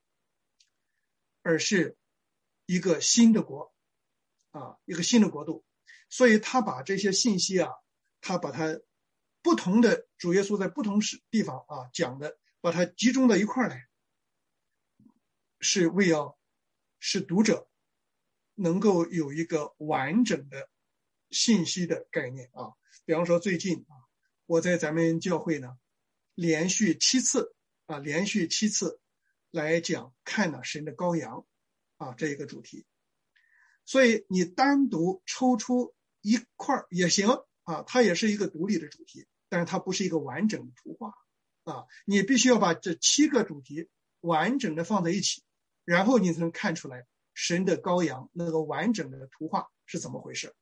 而是一个新的国一个新的国度。所以他把这些信息他把它不同的主耶稣在不同地方讲的，把它集中到一块来，是为要使读者能够有一个完整的信息的概念比方说最近我在咱们教会呢连续七次来讲看了神的羔羊这一个主题。所以你单独抽出一块也行它也是一个独立的主题，但是它不是一个完整的图画你必须要把这7个主题完整的放在一起，然后你才能看出来神的羔羊那个完整的图画是怎么回事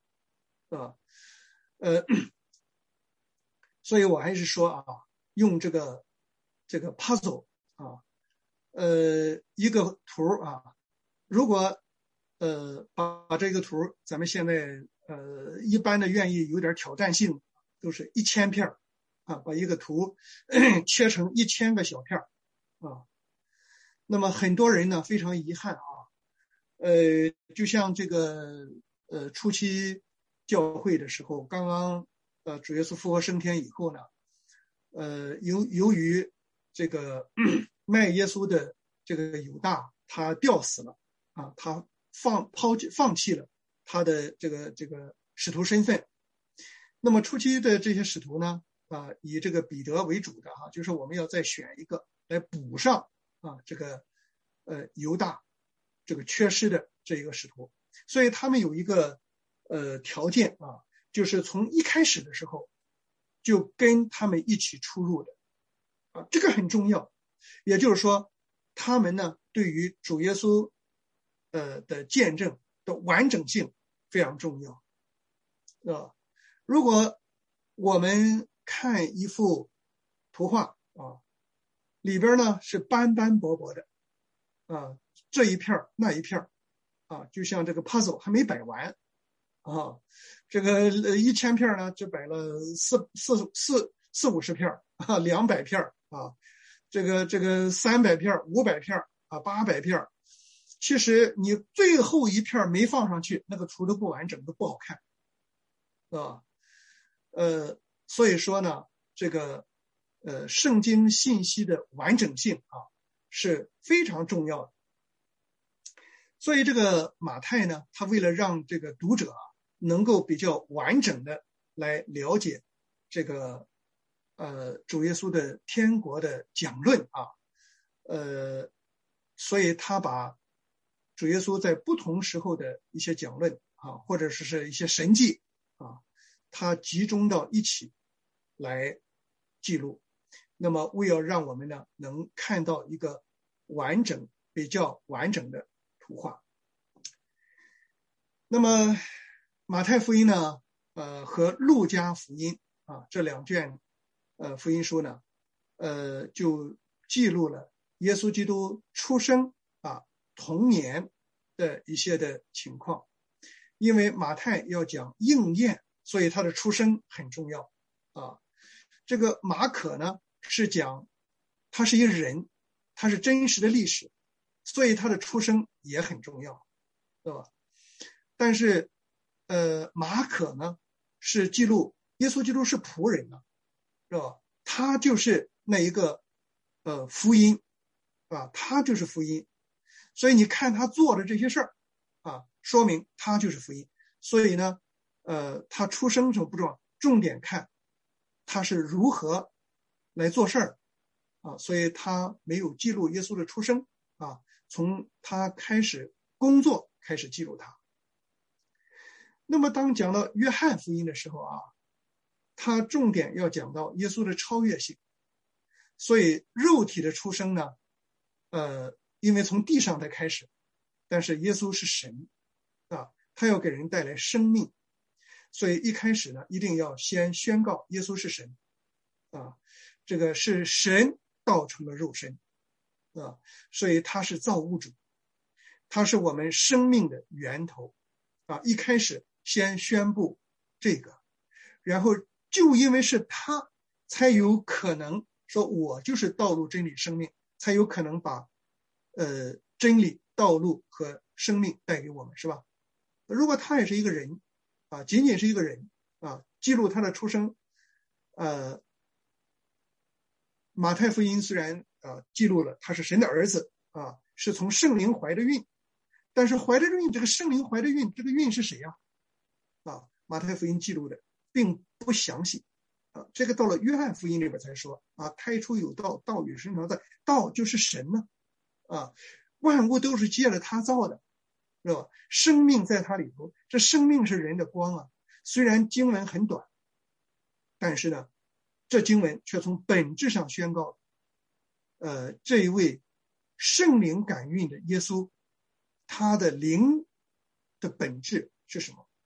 所以我还是说用这个 puzzle 一个图如果把这个图咱们现在一般的愿意有点挑战性，都是1000片把一个图切成1000个小片那么很多人呢非常遗憾就像这个初期教会的时候，刚刚主耶稣复活升天以后呢由于这个卖耶稣的这个犹大他吊死了他放弃了他的这个使徒身份。那么初期的这些使徒呢以这个彼得为主的就是我们要再选一个来补上这个犹大这个缺失的这一个使徒。所以他们有一个条件就是从一开始的时候就跟他们一起出入的这个很重要。也就是说他们呢对于主耶稣的见证的完整性非常重要如果我们看一幅图画里边呢是斑斑驳驳的这一片那一片就像这个 puzzle 还没摆完这个1000片呢就摆了40-50片200片这个300片500片800片，其实你最后一片没放上去，那个图都不完整，都不好看所以说呢这个圣经信息的完整性是非常重要的。所以这个马太呢，他为了让这个读者能够比较完整的来了解这个主耶稣的天国的讲论所以他把主耶稣在不同时候的一些讲论或者是一些神迹他集中到一起来记录。那么为了让我们呢能看到一个比较完整的图画。那么马太福音呢和路加福音这2卷福音书呢就记录了耶稣基督出生童年的一些的情况。因为马太要讲应验，所以他的出生很重要这个马可呢是讲他是一个人，他是真实的历史，所以他的出生也很重要对吧？但是马可呢是记录耶稣基督是仆人是吧？他就是那一个福音他就是福音，所以你看他做的这些事儿说明他就是福音。所以呢他出生时候不重要，重点看他是如何来做事儿所以他没有记录耶稣的出生从他开始工作开始记录他。那么当讲到约翰福音的时候他重点要讲到耶稣的超越性。所以肉体的出生呢因为从地上才开始，但是耶稣是神他要给人带来生命，所以一开始呢一定要先宣告耶稣是神这个是神道成了肉身所以他是造物主，他是我们生命的源头一开始先宣布这个，然后就因为是他才有可能说我就是道路真理生命，才有可能把真理道路和生命带给我们是吧？如果他也是一个人仅仅是一个人记录他的出生马太福音虽然记录了他是神的儿子是从圣灵怀的孕，但是怀的孕这个圣灵怀的孕这个孕是谁马太福音记录的并不详细这个到了约翰福音里边才说胎初有道，道与神同在，道就是神呢啊，万物都是借着他造的，是吧？生命在他里头，这生命是人的光啊。虽然经文很短，但是呢，这经文却从本质上宣告，这一位圣灵感孕的耶稣，他的灵的本质是什么？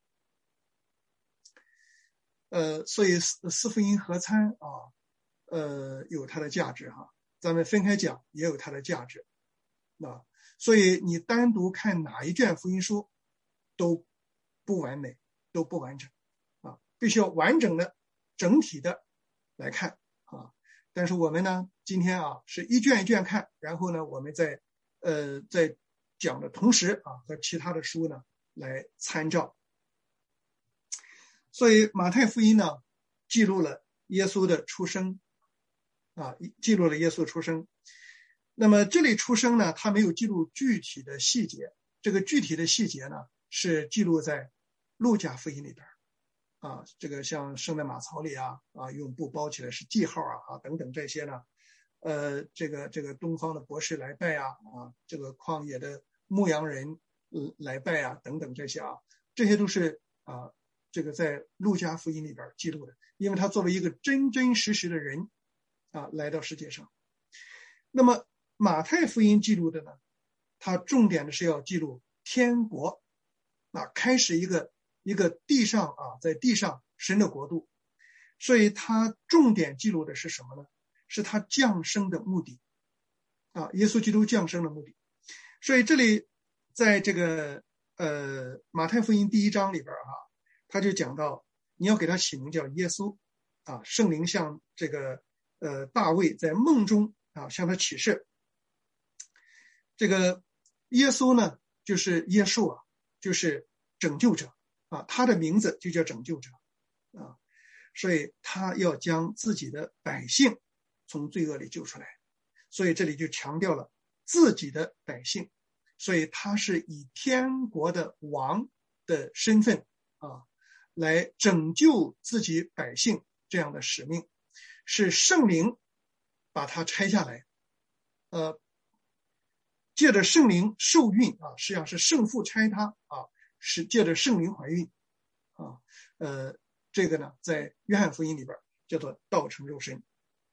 所以四福音合参啊，有它的价值哈，咱们分开讲也有它的价值啊。所以你单独看哪一卷福音书都不完美，都不完整啊，必须要完整的、整体的来看啊。但是我们呢，今天啊是一卷一卷看，然后呢，我们在讲的同时啊，和其他的书呢来参照。所以马太福音呢，记录了耶稣的出生啊，记录了耶稣出生。那么这里出生呢，他没有记录具体的细节，这个具体的细节呢是记录在路加福音里边啊，这个像生在马槽里啊，用布包起来是记号啊等等这些呢，这个东方的博士来拜啊，这个旷野的牧羊人来拜啊等等这些啊，这些都是这个在路加福音里边记录的，因为他作为一个真真实实的人来到世界上。那么马太福音记录的呢，它重点的是要记录天国开始一个地上在地上神的国度，所以它重点记录的是什么呢？是他降生的目的耶稣基督降生的目的。所以这里在这个马太福音第1章里边他就讲到，你要给他起名叫耶稣圣灵向这个大卫在梦中向他启示，这个耶稣呢就是耶稣就是拯救者他的名字就叫拯救者所以他要将自己的百姓从罪恶里救出来，所以这里就强调了自己的百姓，所以他是以天国的王的身份来拯救自己百姓，这样的使命是圣灵把他拆下来，借着圣灵受孕实际上是圣父拆他是借着圣灵怀孕这个呢在约翰福音里边叫做道成肉身。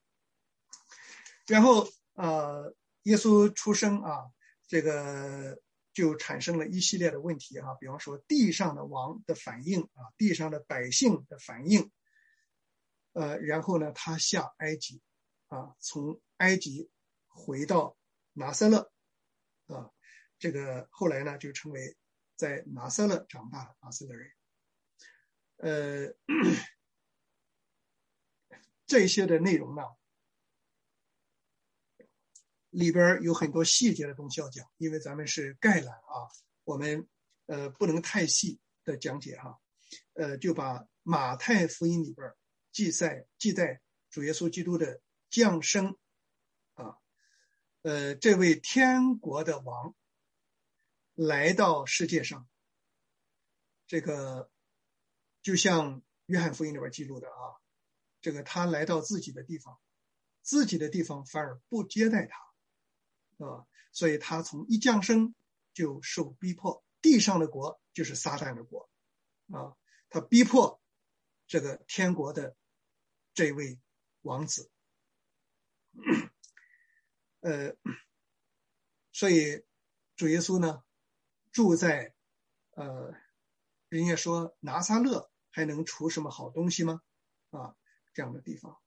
然后耶稣出生这个就产生了一系列的问题比方说地上的王的反应地上的百姓的反应然后呢他下埃及从埃及回到拿撒勒这个后来呢就成为在拿撒勒长大的拿撒勒人。这些的内容呢里边有很多细节的东西要讲，因为咱们是概览我们不能太细的讲解就把马太福音里边记载主耶稣基督的降生这位天国的王来到世界上，这个就像约翰福音里边记录的这个他来到自己的地方反而不接待他所以他从一降生就受逼迫，地上的国就是撒旦的国他逼迫这个天国的这位王子所以主耶稣呢住在人家说拿撒勒还能出什么好东西吗这样的地方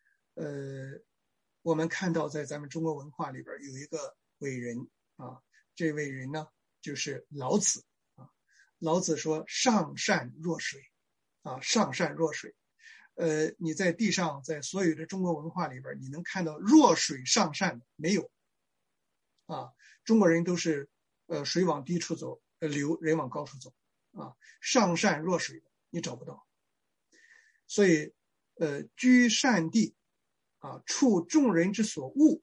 我们看到在咱们中国文化里边有一个伟人这位人呢就是老子老子说上善若水上善若水你在地上在所有的中国文化里边你能看到弱水上善的没有中国人都是水往低处走流，人往高处走上善若水的你找不到。所以居善地处众人之所恶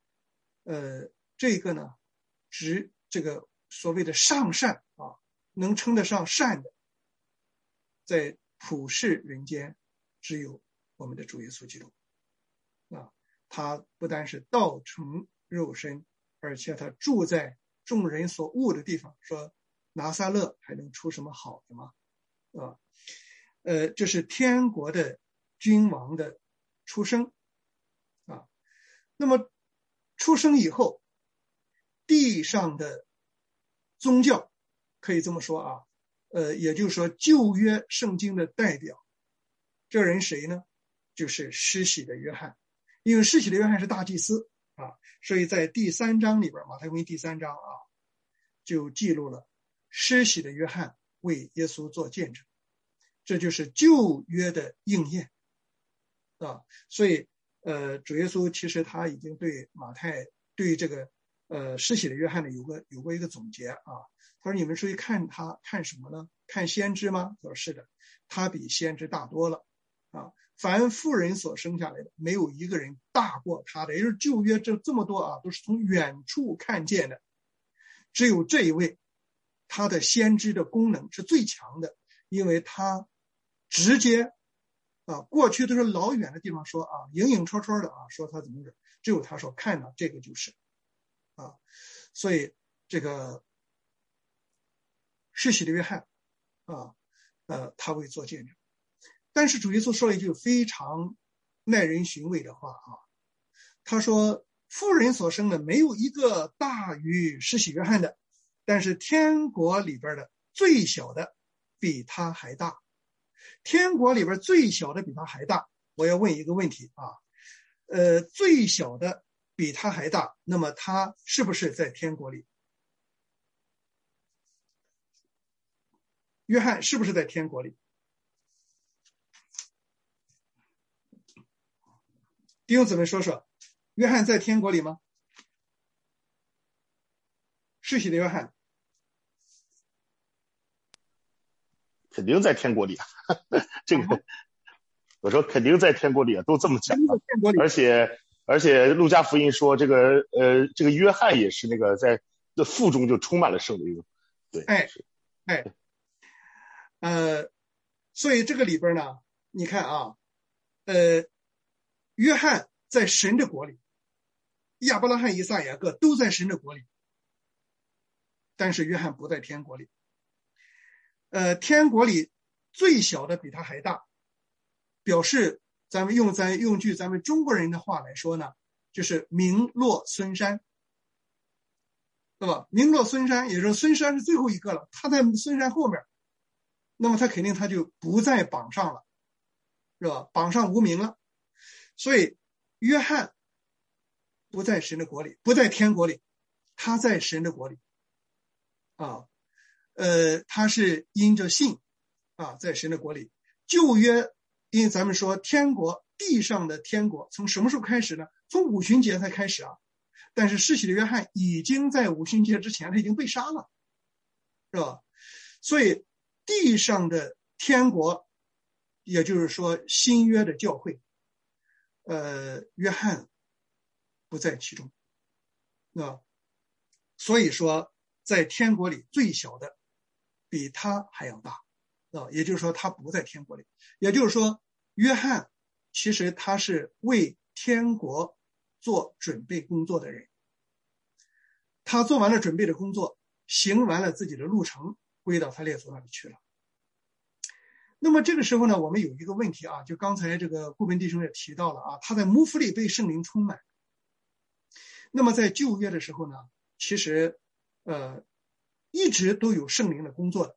这个呢指这个所谓的上善能称得上善的，在普世人间只有我们的主耶稣基督他不单是道成肉身而且他住在众人所恶的地方，说拿撒勒还能出什么好的吗？这是天国的君王的出生啊。那么出生以后，地上的宗教可以这么说啊，也就是说旧约圣经的代表，这人谁呢？就是施洗的约翰。因为施洗的约翰是大祭司啊，所以在第3章里边，马太福音第3章啊，就记录了施洗的约翰为耶稣做见证，这就是旧约的应验啊。所以主耶稣其实他已经对马太对这个施洗的约翰呢有过一个总结啊。他说你们出去看他看什么呢？看先知吗？他说是的，他比先知大多了啊。凡妇人所生下来的，没有一个人大过他的。也就是旧约这么多啊，都是从远处看见的，只有这一位，他的先知的功能是最强的，因为他直接啊，过去都是老远的地方说啊，影影绰绰的啊，说他怎么着，只有他说看到这个就是啊，所以这个施洗的约翰啊，他会做见证。但是主耶稣说了一句非常耐人寻味的话啊，他说妇人所生的没有一个大于施洗约翰的，但是天国里边的最小的比他还大。天国里边最小的比他还大，我要问一个问题啊，最小的比他还大，那么他是不是在天国里？约翰是不是在天国里？弟兄姊妹说说，约翰在天国里吗？施洗的约翰肯定在天国里啊，这个我说肯定在天国里啊，都这么讲啊。而且路加福音说这个约翰也是那个在腹中就充满了圣灵，对， 所以这个里边呢，你看啊，约翰在神的国里，亚伯拉罕、以撒、雅各都在神的国里，但是约翰不在天国里。天国里最小的比他还大，表示咱们用句咱们中国人的话来说呢，就是名落孙山，对吧？名落孙山，也就是孙山是最后一个了，他在孙山后面，那么他肯定他就不在榜上了，是吧？榜上无名了。所以约翰不在神的国里，不在天国里，他在神的国里啊。他是因着信啊，在神的国里。旧约因为咱们说天国，地上的天国从什么时候开始呢？从五旬节才开始啊。但是施洗的约翰已经在五旬节之前他已经被杀了，是吧？所以地上的天国，也就是说新约的教会，约翰不在其中啊。所以说在天国里最小的比他还要大啊，也就是说他不在天国里。也就是说约翰其实他是为天国做准备工作的人，他做完了准备的工作，行完了自己的路程，归到他列祖那里去了。那么这个时候呢，我们有一个问题啊，就刚才这个顾文弟兄也提到了啊，他在母腹里被圣灵充满。那么在旧约的时候呢，其实一直都有圣灵的工作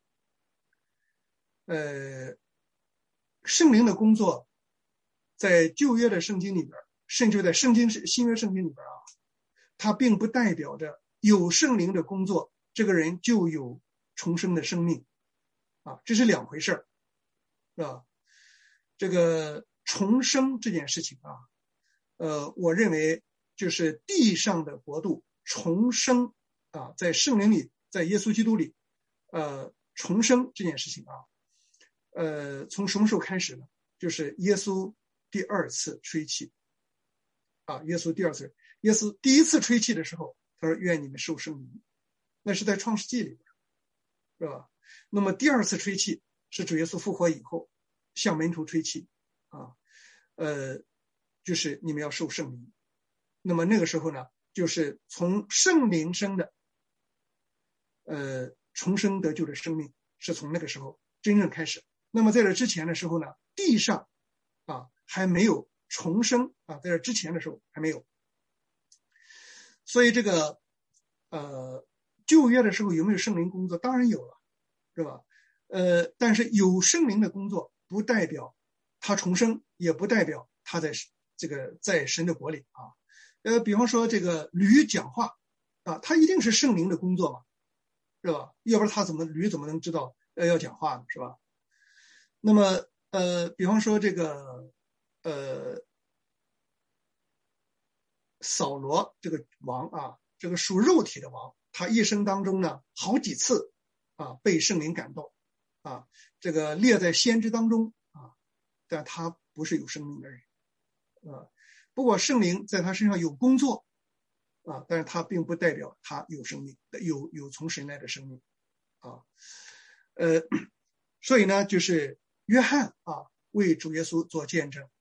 的。圣灵的工作在旧约的圣经里边，甚至在新约圣经里边啊，它并不代表着有圣灵的工作这个人就有重生的生命啊，这是两回事儿，是吧？这个重生这件事情啊，我认为就是地上的国度重生啊，在圣灵里，在耶稣基督里，重生这件事情啊，从什么时候开始呢？就是耶稣第二次吹气啊，耶稣第一次吹气的时候，他说愿你们受圣灵，那是在创世纪里边，是吧？那么第二次吹气是主耶稣复活以后向门徒吹气啊，就是你们要受圣灵。那么那个时候呢， 就是从圣灵生的重生得救的生命，是从那个时候真正开始。那么在这之前的时候呢，地上还没有重生在这之前的时候还没有。所以这个旧约的时候有没有圣灵工作？当然有了，是吧？但是有圣灵的工作不代表他重生，也不代表他在神的国里比方说这个驴讲话他一定是圣灵的工作嘛，是吧？要不然驴怎么能知道要讲话呢，是吧？那么比方说这个扫罗这个王这个属肉体的王，他一生当中呢好几次被圣灵感动这个列在先知当中但他不是有生命的人不过圣灵在他身上有工作但是他并不代表他有生命，有从神来的生命所以呢就是约翰为主耶稣做见证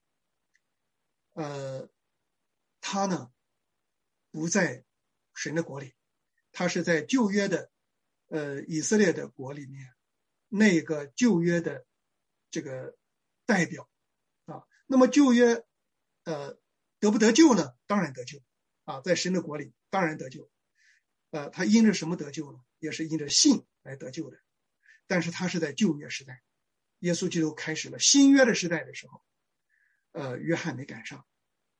他呢不在神的国里，他是在旧约的以色列的国里面那个旧约的这个代表那么旧约得不得救呢？当然得救在神的国里当然得救他因着什么得救呢？也是因着信来得救的。但是他是在旧约时代，耶稣基督开始了新约的时代的时候约翰没赶上。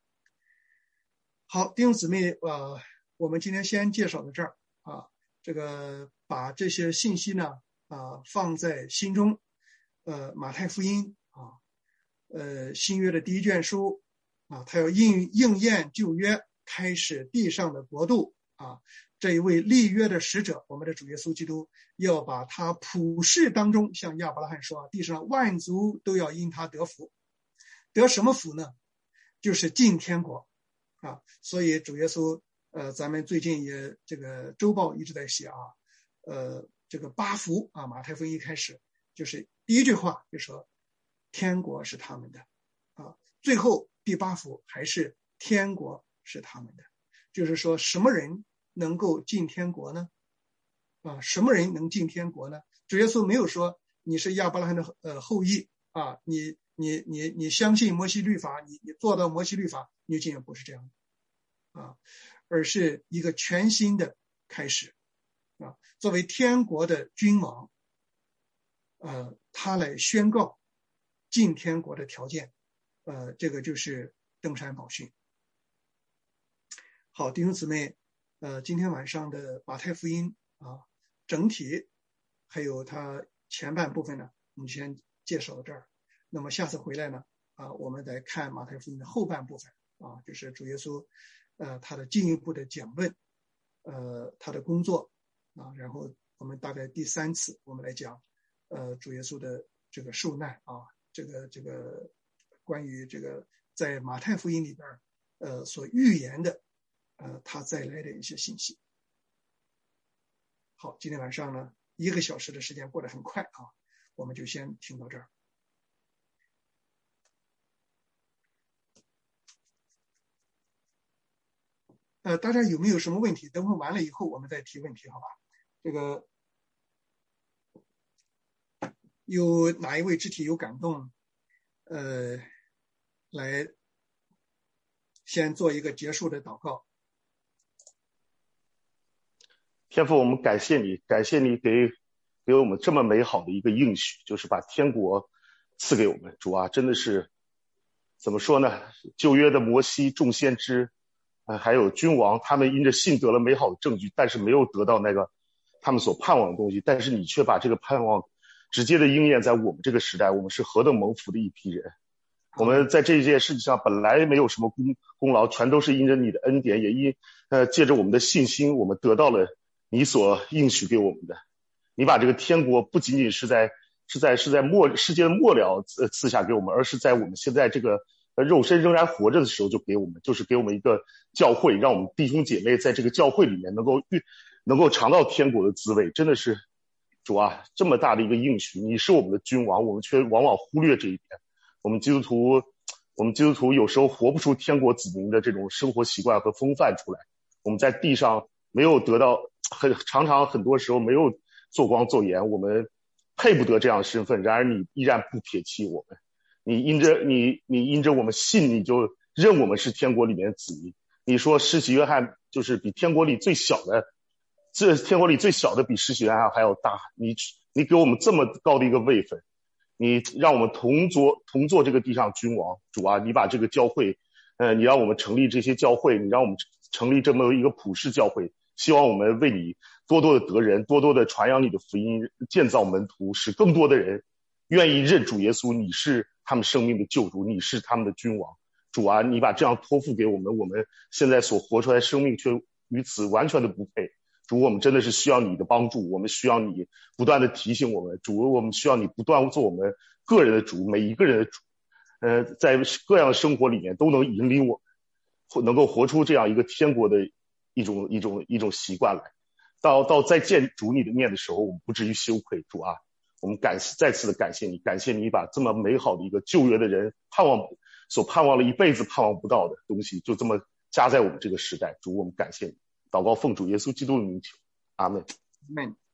好，弟兄姊妹我们今天先介绍到这儿这个把这些信息呢放在心中马太福音新约的第一卷书他要应验旧约，开始地上的国度这一位立约的使者，我们的主耶稣基督要把他普世当中，像亚伯拉罕说地上万族都要因他得福。得什么福呢？就是进天国所以主耶稣咱们最近也这个周报一直在写这个八福马太福音一开始就是第一句话就说天国是他们的最后第八福还是天国是他们的。就是说什么人能够进天国呢什么人能进天国呢？主耶稣没有说你是亚伯拉罕的后裔你相信摩西律法，你做到摩西律法你进，不是这样而是一个全新的开始作为天国的君王他来宣告进天国的条件这个就是登山宝训。好，弟兄姊妹今天晚上的马太福音整体还有它前半部分呢我们先介绍到这儿。那么下次回来呢我们再看马太福音的后半部分就是主耶稣他的进一步的讲论他的工作然后我们大概第3次我们来讲主耶稣的这个受难这个关于这个在马太福音里边所预言的他再来的一些信息。好，今天晚上呢1个小时的时间过得很快我们就先听到这儿。大家有没有什么问题？等会完了以后我们再提问题，好吧？这个有哪一位肢体有感动来先做一个结束的祷告。 天父，我们感谢你给我们这么美好的一个应许，就是把天国赐给我们。主啊，真的是怎么说呢？旧约的摩西、众先知还有君王，他们因着信得了美好的证据，但是没有得到那个他们所盼望的东西，但是你却把这个盼望直接的应验在我们这个时代。我们是何等蒙福的一批人。我们在这件事情上本来没有什么功劳，全都是因着你的恩典，也借着我们的信心，我们得到了你所应许给我们的。你把这个天国不仅仅是在世界的末了赐下给我们，而是在我们现在这个肉身仍然活着的时候就给我们，就是给我们一个教会，让我们弟兄姐妹在这个教会里面能够尝到天国的滋味。真的是主啊，这么大的一个应许，你是我们的君王，我们却往往忽略这一点。我们基督徒有时候活不出天国子民的这种生活习惯和风范出来，我我们在地上没有得到常常很多时候没有做光做盐，我们配不得这样的身份，然而你依然不撇弃我们，你因着我们信，你就认我们是天国里面的子民。你说施洗约翰就是比天国里最小的，这天国里最小的比施洗约翰还要大，你给我们这么高的一个位分，你让我们同做这个地上君王。主啊，你把这个教会你让我们成立这些教会，你让我们成立这么一个普世教会，希望我们为你多多的得人，多多的传扬你的福音，建造门徒，使更多的人愿意认主耶稣，你是他们生命的救主，你是他们的君王。主啊，你把这样托付给我们，我们现在所活出来的生命却与此完全的不配。主，我们真的是需要你的帮助，我们需要你不断的提醒我们。主，我们需要你不断做我们个人的主，每一个人的主，在各样的生活里面都能引领我们，能够活出这样一个天国的一种习惯来。到再见主你的面的时候，我们不至于羞愧。主啊，我们再次的感谢你，感谢你把这么美好的一个旧约的人所盼望了一辈子盼望不到的东西，就这么加在我们这个时代。主，我们感谢你，祷告奉主耶稣基督的名求，阿们。 Amen。